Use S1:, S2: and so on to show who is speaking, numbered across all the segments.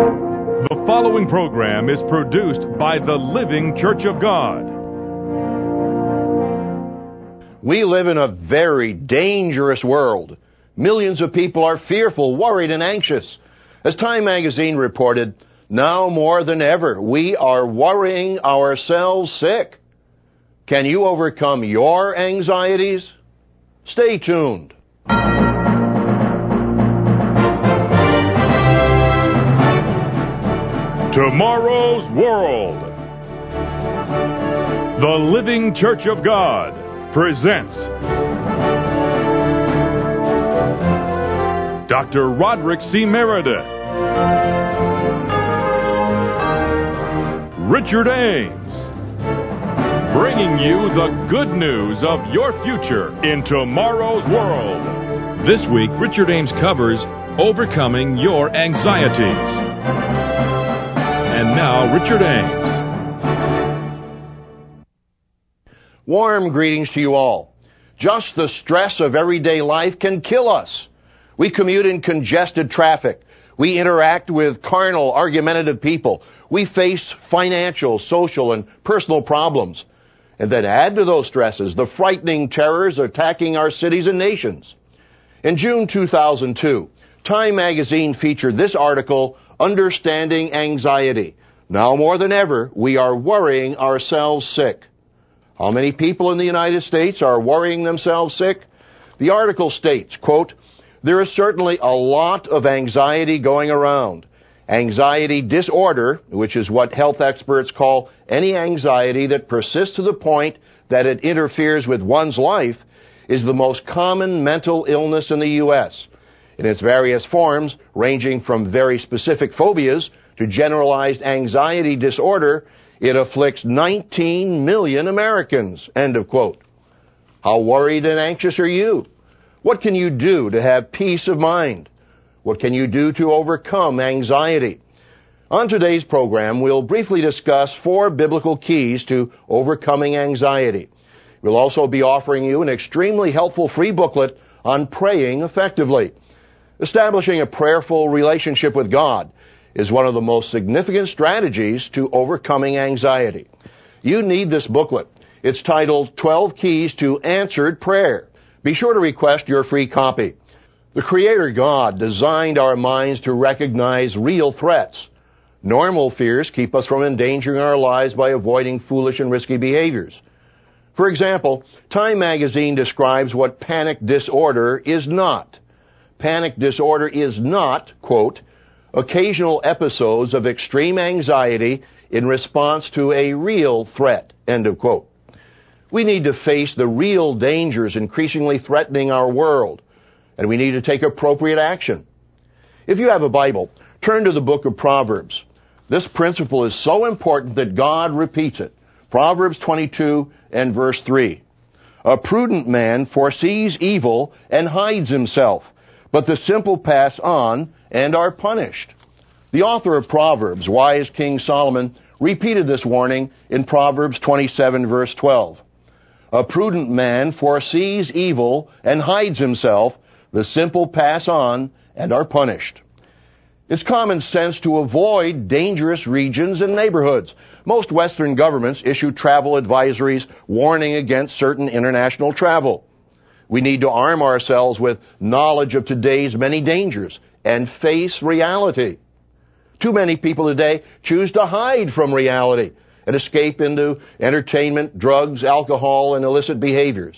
S1: The following program is produced by the Living Church of God.
S2: We live in a very dangerous world. Millions of people are fearful, worried, and anxious. As Time magazine reported, now more than ever, we are worrying ourselves sick. Can you overcome your anxieties? Stay tuned.
S1: Tomorrow's World. The Living Church of God presents Dr. Roderick C. Meredith, Richard Ames, bringing you the good news of your future in tomorrow's world. This week, Richard Ames covers overcoming your anxieties. And now, Richard Ames.
S2: Warm greetings to you all. Just the stress of everyday life can kill us. We commute in congested traffic. We interact with carnal, argumentative people. We face financial, social, and personal problems. And then add to those stresses the frightening terrors attacking our cities and nations. In June 2002, Time magazine featured this article, Understanding Anxiety. Now more than ever, we are worrying ourselves sick. How many people in the United States are worrying themselves sick? The article states, quote, "There is certainly a lot of anxiety going around. Anxiety disorder, which is what health experts call any anxiety that persists to the point that it interferes with one's life, is the most common mental illness in the U.S., in its various forms, ranging from very specific phobias to generalized anxiety disorder. It afflicts 19 million Americans." End of quote. How worried and anxious are you? What can you do to have peace of mind? What can you do to overcome anxiety? On today's program, we'll briefly discuss 4 biblical keys to overcoming anxiety. We'll also be offering you an extremely helpful free booklet on praying effectively. Establishing a prayerful relationship with God is one of the most significant strategies to overcoming anxiety. You need this booklet. It's titled 12 Keys to Answered Prayer. Be sure to request your free copy. The Creator God designed our minds to recognize real threats. Normal fears keep us from endangering our lives by avoiding foolish and risky behaviors. For example, Time magazine describes what panic disorder is not. Panic disorder is not, quote, occasional episodes of extreme anxiety in response to a real threat, end of quote. We need to face the real dangers increasingly threatening our world, and we need to take appropriate action. If you have a Bible, turn to the book of Proverbs. This principle is so important that God repeats it. Proverbs 22 and verse 3. "A prudent man foresees evil and hides himself, but the simple pass on and are punished." The author of Proverbs, wise King Solomon, repeated this warning in Proverbs 27, verse 12. "A prudent man foresees evil and hides himself, the simple pass on and are punished." It's common sense to avoid dangerous regions and neighborhoods. Most Western governments issue travel advisories warning against certain international travel. We need to arm ourselves with knowledge of today's many dangers and face reality. Too many people today choose to hide from reality and escape into entertainment, drugs, alcohol, and illicit behaviors.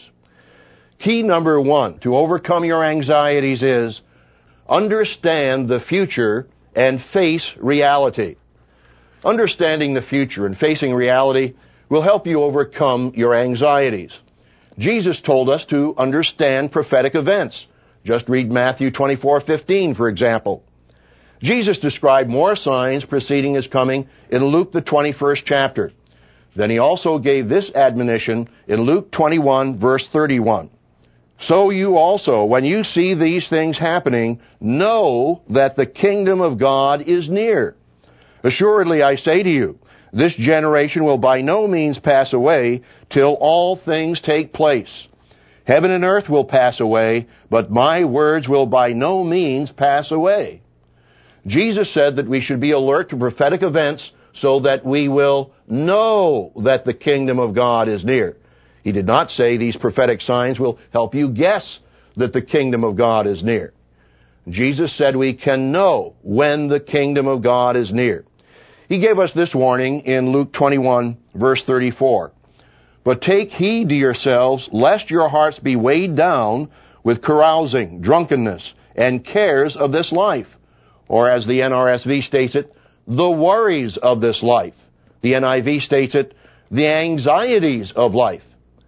S2: Key number 1 to overcome your anxieties is understand the future and face reality. Understanding the future and facing reality will help you overcome your anxieties. Jesus told us to understand prophetic events. Just read Matthew 24:15, for example. Jesus described more signs preceding his coming in Luke, the 21st chapter. Then he also gave this admonition in Luke 21, verse 31. "So you also, when you see these things happening, know that the kingdom of God is near. Assuredly, I say to you, this generation will by no means pass away till all things take place. Heaven and earth will pass away, but my words will by no means pass away." Jesus said that we should be alert to prophetic events so that we will know that the kingdom of God is near. He did not say these prophetic signs will help you guess that the kingdom of God is near. Jesus said we can know when the kingdom of God is near. He gave us this warning in Luke 21, verse 34. But take heed to yourselves, lest your hearts be weighed down with carousing, drunkenness, and cares of this life. Or as the NRSV states it, the worries of this life. The NIV states it, the anxieties of life.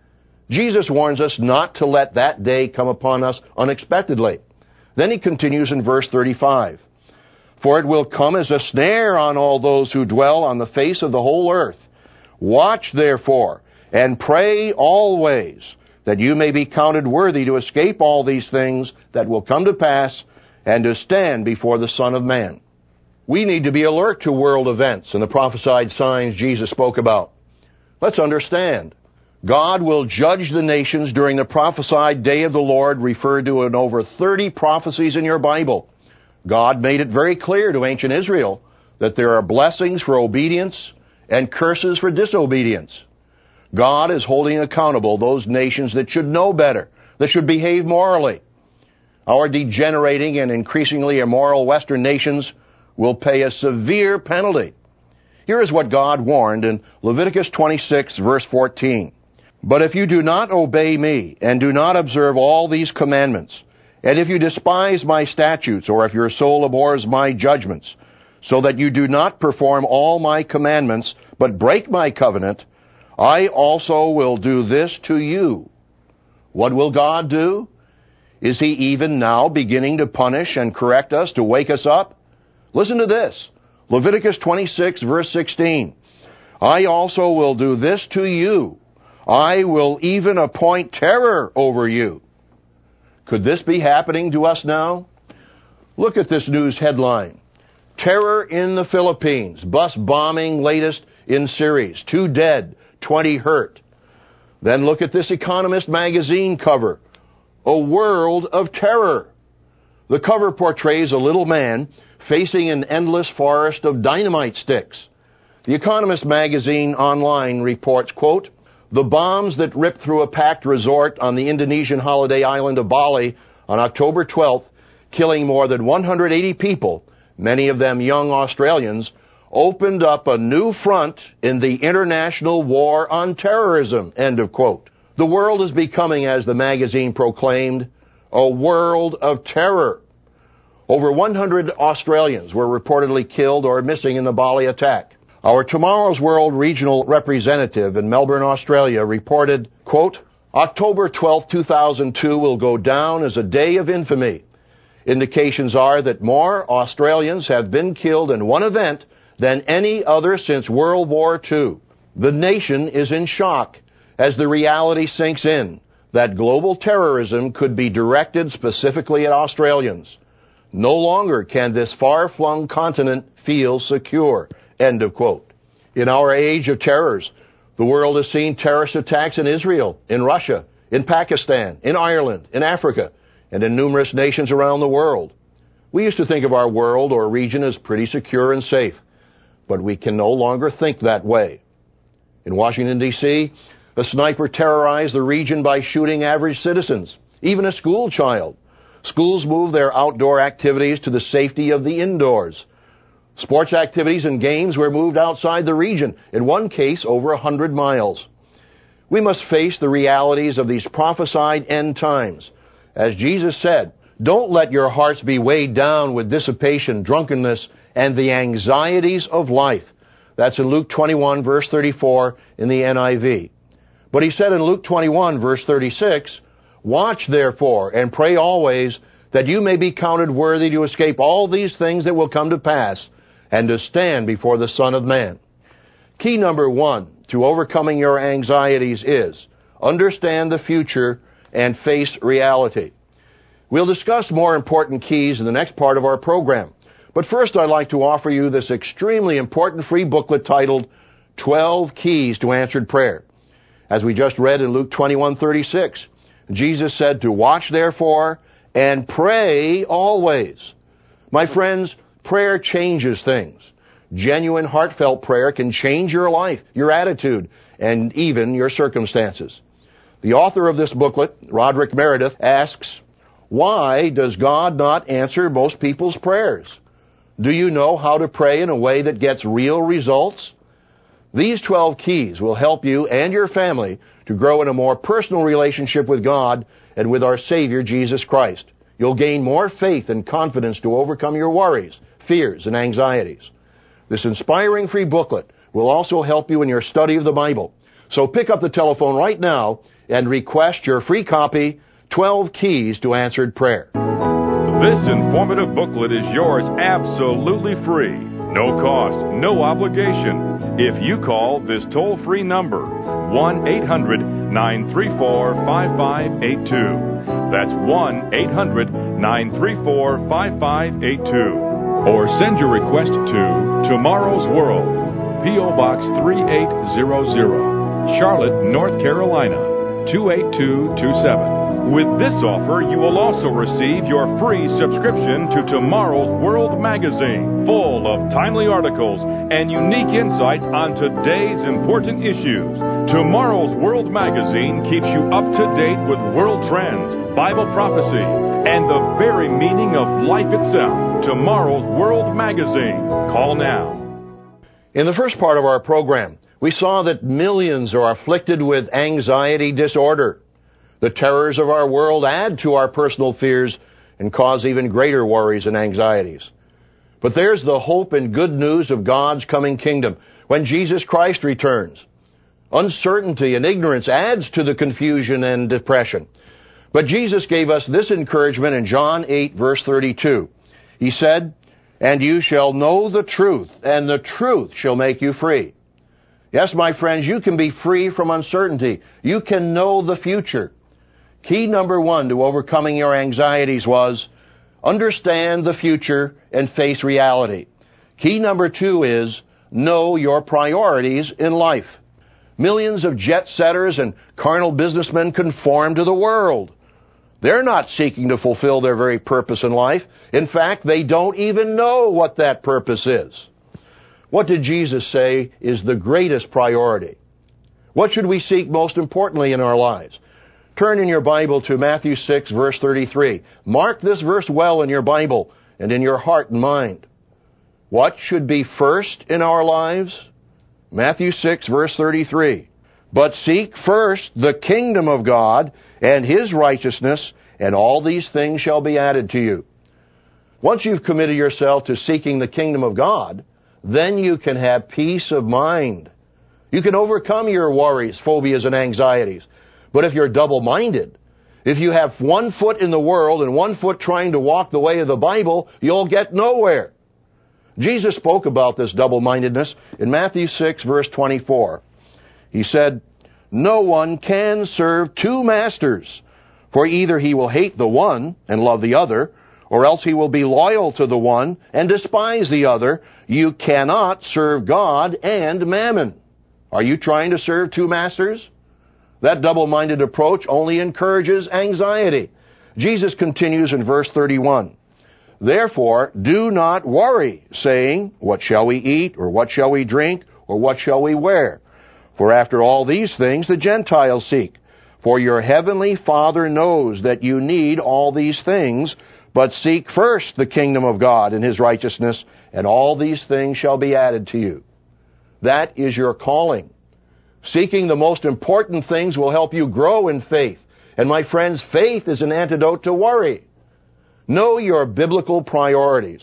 S2: Jesus warns us not to let that day come upon us unexpectedly. Then he continues in verse 35. For it will come as a snare on all those who dwell on the face of the whole earth. Watch therefore, and pray always, that you may be counted worthy to escape all these things that will come to pass, and to stand before the Son of Man. We need to be alert to world events and the prophesied signs Jesus spoke about. Let's understand. God will judge the nations during the prophesied day of the Lord, referred to in over 30 prophecies in your Bible. God made it very clear to ancient Israel that there are blessings for obedience and curses for disobedience. God is holding accountable those nations that should know better, that should behave morally. Our degenerating and increasingly immoral Western nations will pay a severe penalty. Here is what God warned in Leviticus 26, verse 14. But if you do not obey me, and do not observe all these commandments, and if you despise my statutes, or if your soul abhors my judgments, so that you do not perform all my commandments, but break my covenant, I also will do this to you. What will God do? Is he even now beginning to punish and correct us, to wake us up? Listen to this. Leviticus 26, verse 16. I also will do this to you. I will even appoint terror over you. Could this be happening to us now? Look at this news headline. Terror in the Philippines. Bus bombing latest in series. 2 dead, 20 hurt. Then look at this Economist magazine cover. A world of terror. The cover portrays a little man facing an endless forest of dynamite sticks. The Economist magazine online reports, quote, the bombs that ripped through a packed resort on the Indonesian holiday island of Bali on October 12th, killing more than 180 people, many of them young Australians, opened up a new front in the international war on terrorism, end of quote. The world is becoming, as the magazine proclaimed, a world of terror. Over 100 Australians were reportedly killed or missing in the Bali attack. Our Tomorrow's World regional representative in Melbourne, Australia, reported, quote, October 12, 2002 will go down as a day of infamy. Indications are that more Australians have been killed in one event than any other since World War II. The nation is in shock as the reality sinks in that global terrorism could be directed specifically at Australians. No longer can this far-flung continent feel secure. End of quote. In our age of terrors, the world has seen terrorist attacks in Israel, in Russia, in Pakistan, in Ireland, in Africa, and in numerous nations around the world. We used to think of our world or region as pretty secure and safe, but we can no longer think that way. In Washington, D.C., a sniper terrorized the region by shooting average citizens, even a school child. Schools moved their outdoor activities to the safety of the indoors. Sports activities and games were moved outside the region, in one case over 100 miles. We must face the realities of these prophesied end times. As Jesus said, don't let your hearts be weighed down with dissipation, drunkenness, and the anxieties of life. That's in Luke 21, verse 34 in the NIV. But he said in Luke 21, verse 36, watch therefore and pray always that you may be counted worthy to escape all these things that will come to pass and to stand before the Son of Man. Key number 1 to overcoming your anxieties is understand the future and face reality. We'll discuss more important keys in the next part of our program. But first, I'd like to offer you this extremely important free booklet titled 12 Keys to Answered Prayer. As we just read in Luke 21:36, Jesus said to watch therefore and pray always. My friends, prayer changes things. Genuine, heartfelt prayer can change your life, your attitude, and even your circumstances. The author of this booklet, Roderick Meredith, asks, why does God not answer most people's prayers? Do you know how to pray in a way that gets real results? These 12 keys will help you and your family to grow in a more personal relationship with God and with our Savior, Jesus Christ. You'll gain more faith and confidence to overcome your worries, fears, and anxieties. This inspiring free booklet will also help you in your study of the Bible. So pick up the telephone right now and request your free copy, 12 Keys to Answered Prayer.
S1: This informative booklet is yours absolutely free. No cost, no obligation. If you call this toll-free number, 1-800-934-5582. That's 1-800-934-5582. Or send your request to Tomorrow's World, P.O. Box 3800, Charlotte, North Carolina, 28227. With this offer, you will also receive your free subscription to Tomorrow's World magazine, full of timely articles and unique insights on today's important issues. Tomorrow's World magazine keeps you up to date with world trends, Bible prophecy, and the very meaning of life itself. Tomorrow's World magazine. Call now.
S2: In the first part of our program, we saw that millions are afflicted with anxiety disorder. The terrors of our world add to our personal fears and cause even greater worries and anxieties. But there's the hope and good news of God's coming kingdom when Jesus Christ returns. Uncertainty and ignorance adds to the confusion and depression. But Jesus gave us this encouragement in John 8, verse 32. He said, "And you shall know the truth, and the truth shall make you free." Yes, my friends, you can be free from uncertainty. You can know the future. Key number 1 to overcoming your anxieties was understand the future and face reality. Key number 2 is know your priorities in life. Millions of jet-setters and carnal businessmen conform to the world. They're not seeking to fulfill their very purpose in life. In fact, they don't even know what that purpose is. What did Jesus say is the greatest priority? What should we seek most importantly in our lives? Turn in your Bible to Matthew 6, verse 33. Mark this verse well in your Bible and in your heart and mind. What should be first in our lives? Matthew 6, verse 33. But seek first the kingdom of God and His righteousness, and all these things shall be added to you. Once you've committed yourself to seeking the kingdom of God, then you can have peace of mind. You can overcome your worries, phobias, and anxieties. But if you're double-minded, if you have one foot in the world and one foot trying to walk the way of the Bible, you'll get nowhere. Jesus spoke about this double-mindedness in Matthew 6, verse 24. He said, "No one can serve two masters, for either he will hate the one and love the other, or else he will be loyal to the one and despise the other. You cannot serve God and mammon." Are you trying to serve two masters? That double-minded approach only encourages anxiety. Jesus continues in verse 31. "Therefore, do not worry, saying, 'What shall we eat, or what shall we drink, or what shall we wear?' For after all these things the Gentiles seek. For your heavenly Father knows that you need all these things, but seek first the kingdom of God and His righteousness, and all these things shall be added to you." That is your calling. Seeking the most important things will help you grow in faith. And my friends, faith is an antidote to worry. Know your biblical priorities.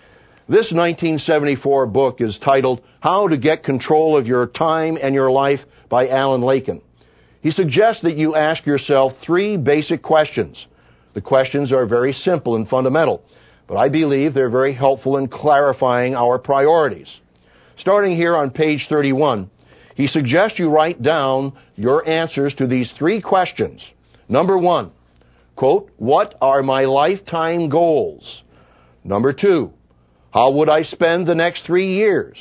S2: This 1974 book is titled How to Get Control of Your Time and Your Life by Alan Lakin. He suggests that you ask yourself 3 basic questions. The questions are very simple and fundamental, but I believe they're very helpful in clarifying our priorities. Starting here on page 31, he suggests you write down your answers to these 3 questions. Number 1, quote, "What are my lifetime goals?" Number 2, "How would I spend the next 3 years?"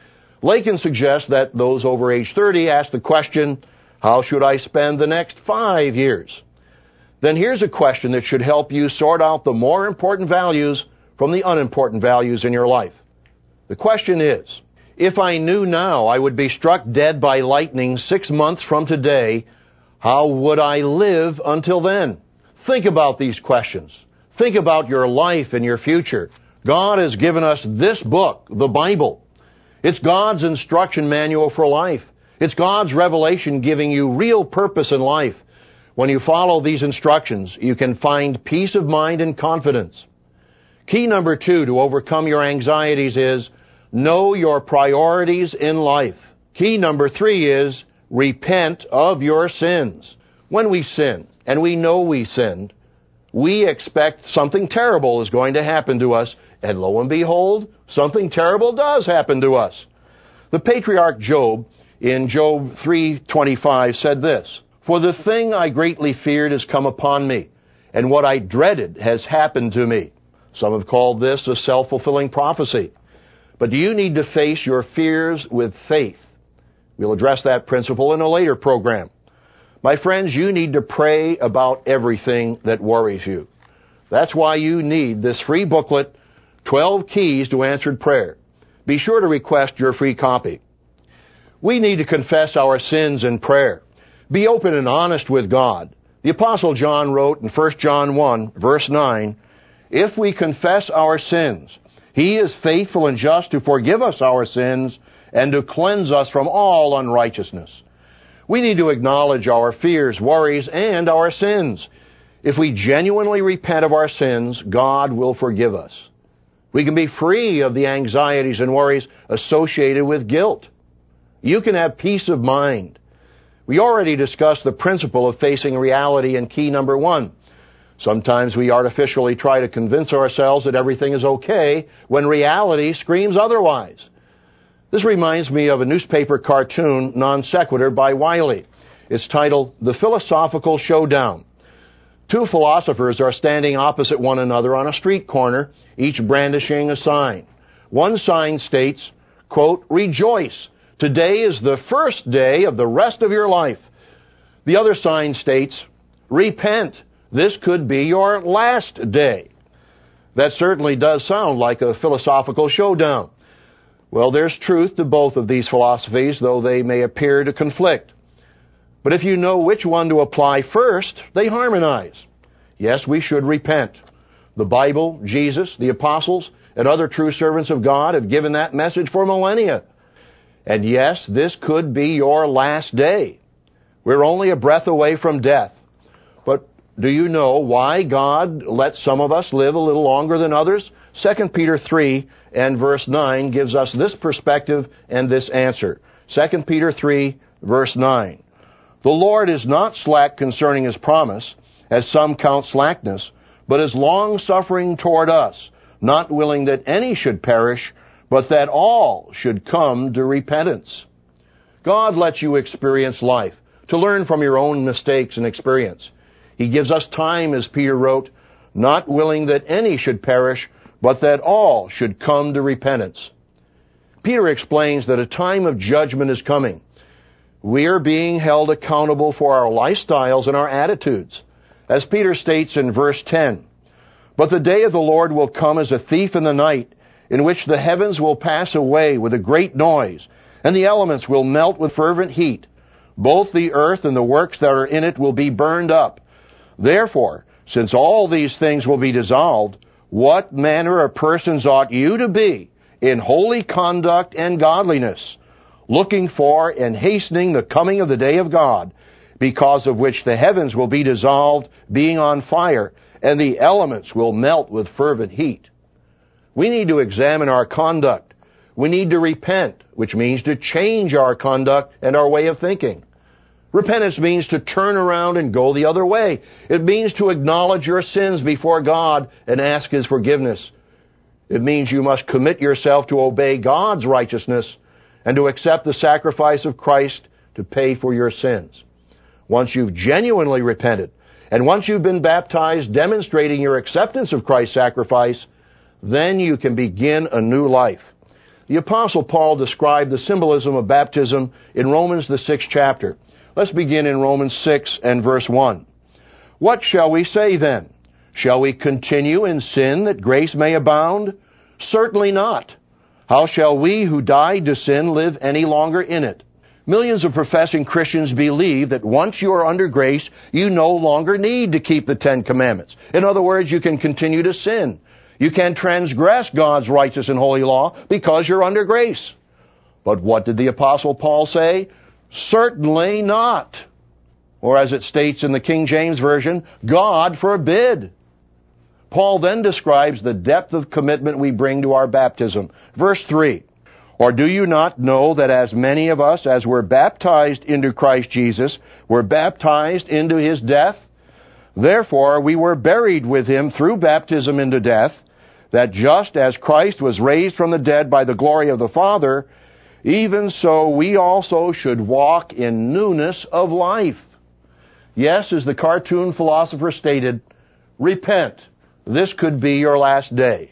S2: Lakin suggests that those over age 30 ask the question, "How should I spend the next 5 years?" Then here's a question that should help you sort out the more important values from the unimportant values in your life. The question is, if I knew now I would be struck dead by lightning 6 months from today, how would I live until then? Think about these questions. Think about your life and your future. God has given us this book, the Bible. It's God's instruction manual for life. It's God's revelation giving you real purpose in life. When you follow these instructions, you can find peace of mind and confidence. Key number 2 to overcome your anxieties is know your priorities in life. Key number 3 is repent of your sins. When we sin, and we know we sinned, we expect something terrible is going to happen to us, and lo and behold, something terrible does happen to us. The patriarch Job, in Job 3:25, said this, "For the thing I greatly feared has come upon me, and what I dreaded has happened to me." Some have called this a self-fulfilling prophecy. But do you need to face your fears with faith? We'll address that principle in a later program. My friends, you need to pray about everything that worries you. That's why you need this free booklet, 12 Keys to Answered Prayer. Be sure to request your free copy. We need to confess our sins in prayer. Be open and honest with God. The Apostle John wrote in 1 John 1, verse 9, "If we confess our sins, He is faithful and just to forgive us our sins and to cleanse us from all unrighteousness." We need to acknowledge our fears, worries, and our sins. If we genuinely repent of our sins, God will forgive us. We can be free of the anxieties and worries associated with guilt. You can have peace of mind. We already discussed the principle of facing reality in key number 1. Sometimes we artificially try to convince ourselves that everything is okay when reality screams otherwise. This reminds me of a newspaper cartoon, Non Sequitur, by Wiley. It's titled, "The Philosophical Showdown." 2 philosophers are standing opposite one another on a street corner, each brandishing a sign. One sign states, quote, "Rejoice, today is the first day of the rest of your life." The other sign states, "Repent, this could be your last day." That certainly does sound like a philosophical showdown. Well, there's truth to both of these philosophies, though they may appear to conflict. But if you know which one to apply first, they harmonize. Yes, we should repent. The Bible, Jesus, the apostles, and other true servants of God have given that message for millennia. And yes, this could be your last day. We're only a breath away from death. But do you know why God lets some of us live a little longer than others? 2 Peter 3 and verse 9 gives us this perspective and this answer. 2 Peter 3, verse 9. "The Lord is not slack concerning His promise, as some count slackness, but is long-suffering toward us, not willing that any should perish, but that all should come to repentance." God lets you experience life, to learn from your own mistakes and experience. He gives us time, as Peter wrote, not willing that any should perish, but that all should come to repentance. Peter explains that a time of judgment is coming. We are being held accountable for our lifestyles and our attitudes. As Peter states in verse 10, "But the day of the Lord will come as a thief in the night, in which the heavens will pass away with a great noise, and the elements will melt with fervent heat. Both the earth and the works that are in it will be burned up. Therefore, since all these things will be dissolved, what manner of persons ought you to be in holy conduct and godliness, looking for and hastening the coming of the day of God, because of which the heavens will be dissolved, being on fire, and the elements will melt with fervent heat." We need to examine our conduct. We need to repent, which means to change our conduct and our way of thinking. Repentance means to turn around and go the other way. It means to acknowledge your sins before God and ask His forgiveness. It means you must commit yourself to obey God's righteousness and to accept the sacrifice of Christ to pay for your sins. Once you've genuinely repented, and once you've been baptized demonstrating your acceptance of Christ's sacrifice, then you can begin a new life. The Apostle Paul described the symbolism of baptism in Romans, the 6th chapter. Let's begin in Romans 6 and verse 1. "What shall we say then? Shall we continue in sin that grace may abound? Certainly not. How shall we who died to sin live any longer in it? Millions of professing Christians believe that once you are under grace, you no longer need to keep the Ten Commandments. In other words, you can continue to sin. You can transgress God's righteous and holy law because you're under grace. But what did the Apostle Paul say? Certainly not. Or as it states in the King James Version, God forbid. Paul then describes the depth of commitment we bring to our baptism. Verse 3, or do you not know that as many of us as were baptized into Christ Jesus were baptized into his death? Therefore we were buried with him through baptism into death, that just as Christ was raised from the dead by the glory of the Father, even so we also should walk in newness of life. Yes, as the cartoon philosopher stated, repent. This could be your last day.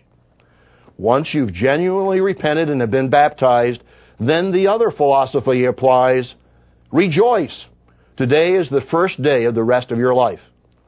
S2: Once you've genuinely repented and have been baptized, then the other philosophy applies, rejoice. Today is the first day of the rest of your life.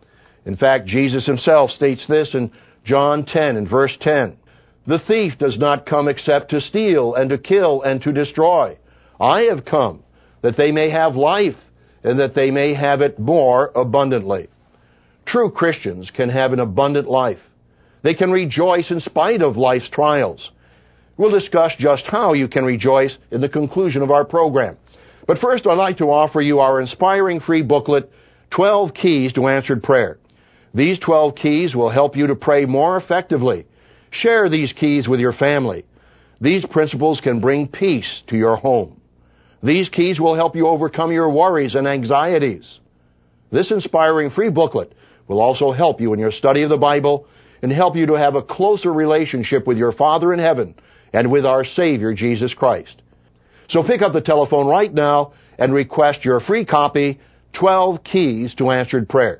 S2: In fact, Jesus himself states this in John 10 and verse 10. The thief does not come except to steal and to kill and to destroy. I have come that they may have life and that they may have it more abundantly. True Christians can have an abundant life. They can rejoice in spite of life's trials. We'll discuss just how you can rejoice in the conclusion of our program. But first, I'd like to offer you our inspiring free booklet, 12 Keys to Answered Prayer. These 12 keys will help you to pray more effectively. Share these keys with your family. These principles can bring peace to your home. These keys will help you overcome your worries and anxieties. This inspiring free booklet will also help you in your study of the Bible and help you to have a closer relationship with your Father in heaven and with our Savior, Jesus Christ. So pick up the telephone right now and request your free copy, 12 Keys to Answered Prayer.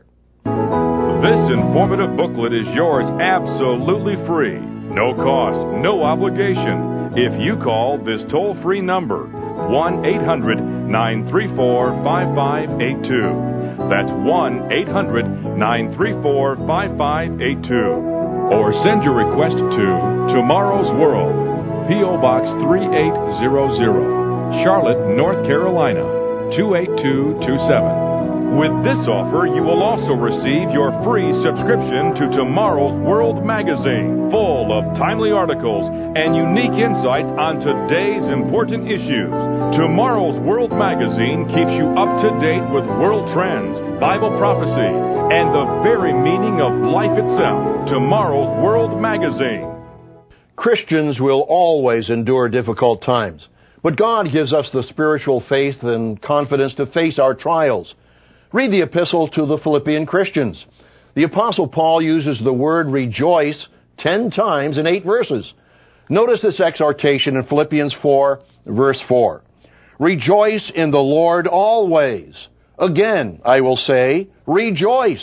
S1: This informative booklet is yours absolutely free. No cost, no obligation. If you call this toll-free number, 1-800-934-5582. That's 1-800-934-5582. Or send your request to Tomorrow's World, P.O. Box 3800, Charlotte, North Carolina, 28227. With this offer, you will also receive your free subscription to Tomorrow's World magazine, full of timely articles and unique insights on today's important issues. Tomorrow's World magazine keeps you up to date with world trends, Bible prophecy, and the very meaning of life itself. Tomorrow's World magazine.
S2: Christians will always endure difficult times, but God gives us the spiritual faith and confidence to face our trials. Read the epistle to the Philippian Christians. The Apostle Paul uses the word rejoice 10 times in 8 verses. Notice this exhortation in Philippians 4, verse 4. Rejoice in the Lord always. Again, I will say, rejoice.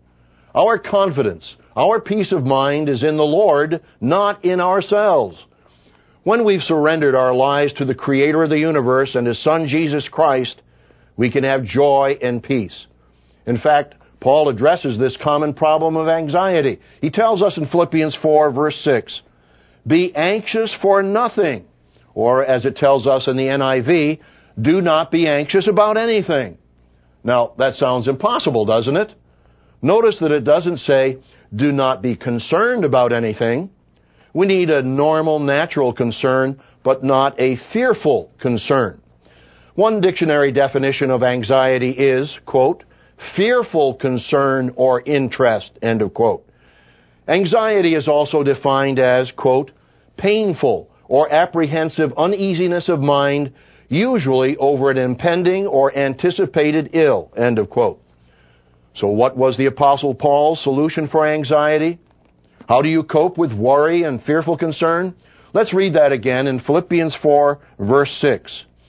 S2: Our confidence, our peace of mind is in the Lord, not in ourselves. When we've surrendered our lives to the Creator of the universe and His Son, Jesus Christ, we can have joy and peace. In fact, Paul addresses this common problem of anxiety. He tells us in Philippians 4, verse 6, be anxious for nothing. Or as it tells us in the NIV, do not be anxious about anything. Now, that sounds impossible, doesn't it? Notice that it doesn't say, do not be concerned about anything. We need a normal, natural concern, but not a fearful concern. One dictionary definition of anxiety is, quote, fearful concern or interest, end of quote. Anxiety is also defined as, quote, painful or apprehensive uneasiness of mind, usually over an impending or anticipated ill, end of quote. So what was the Apostle Paul's solution for anxiety? How do you cope with worry and fearful concern? Let's read that again in Philippians 4, verse 6.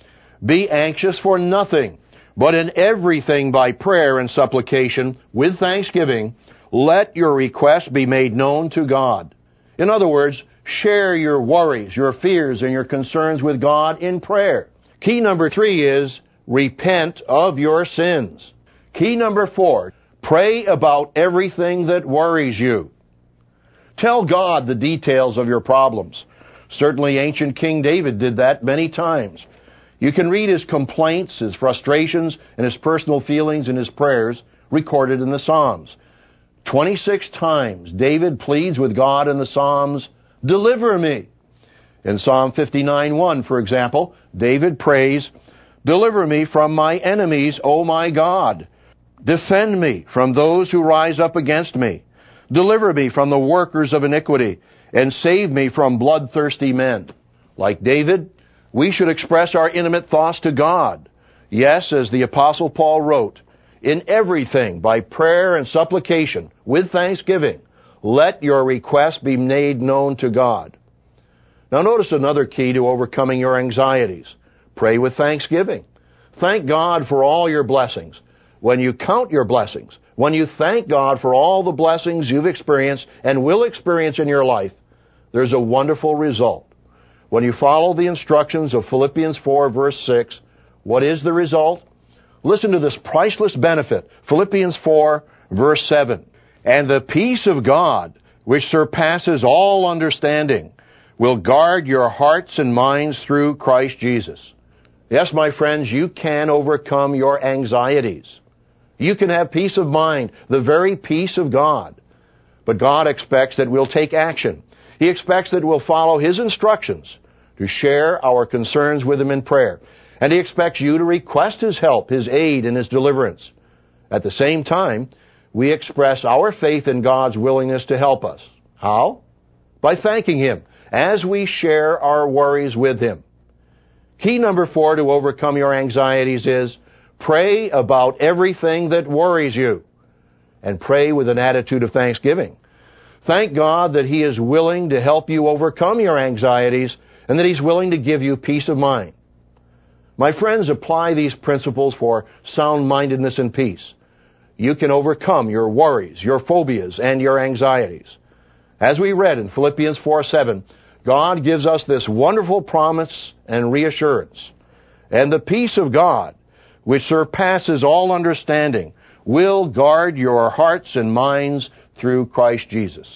S2: Be anxious for nothing, but in everything by prayer and supplication, with thanksgiving, let your requests be made known to God. In other words, share your worries, your fears, and your concerns with God in prayer. Key number 3 is repent of your sins. Key number 4, Pray about everything that worries you. Tell God the details of your problems. Certainly ancient King David did that many times. You can read his complaints, his frustrations, and his personal feelings in his prayers recorded in the Psalms. 26 times David pleads with God in the Psalms, "Deliver me." In Psalm 59:1, for example, David prays, "Deliver me from my enemies, O my God. Defend me from those who rise up against me. Deliver me from the workers of iniquity, and save me from bloodthirsty men." Like David, we should express our intimate thoughts to God. Yes, as the Apostle Paul wrote, "In everything, by prayer and supplication, with thanksgiving, let your requests be made known to God." Now notice another key to overcoming your anxieties. Pray with thanksgiving. Thank God for all your blessings. When you count your blessings, when you thank God for all the blessings you've experienced and will experience in your life, there's a wonderful result. When you follow the instructions of Philippians 4, verse 6, what is the result? Listen to this priceless benefit. Philippians 4, verse 7. "And the peace of God, which surpasses all understanding, will guard your hearts and minds through Christ Jesus." Yes, my friends, you can overcome your anxieties. You can have peace of mind, the very peace of God. But God expects that we'll take action. He expects that we'll follow His instructions to share our concerns with Him in prayer. And He expects you to request His help, His aid, and His deliverance. At the same time, we express our faith in God's willingness to help us. How? By thanking Him as we share our worries with Him. Key number 4 to overcome your anxieties is pray about everything that worries you. And pray with an attitude of thanksgiving. Thank God that He is willing to help you overcome your anxieties and that He's willing to give you peace of mind. My friends, apply these principles for sound-mindedness and peace. You can overcome your worries, your phobias, and your anxieties. As we read in Philippians 4:7, God gives us this wonderful promise and reassurance. "And the peace of God, which surpasses all understanding, will guard your hearts and minds through Christ Jesus."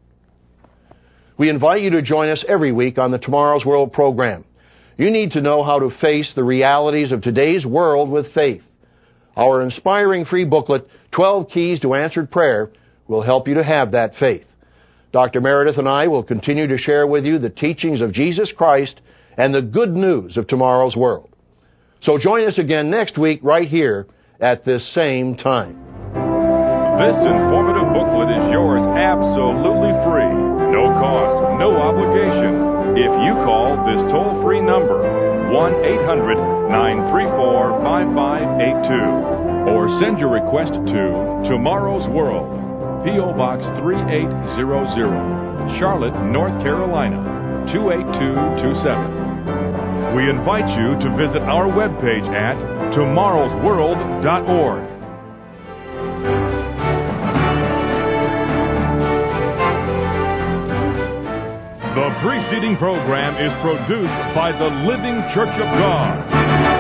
S2: We invite you to join us every week on the Tomorrow's World program. You need to know how to face the realities of today's world with faith. Our inspiring free booklet, 12 Keys to Answered Prayer, will help you to have that faith. Dr. Meredith and I will continue to share with you the teachings of Jesus Christ and the good news of tomorrow's world. So join us again next week right here at this same time.
S1: This informative booklet is yours absolutely free. No cost, no obligation. If you call this toll-free number, 1-800-934-5582, or send your request to Tomorrow's World, P.O. Box 3800, Charlotte, North Carolina, 28227. We invite you to visit our webpage at tomorrowsworld.org. The preceding program is produced by the Living Church of God.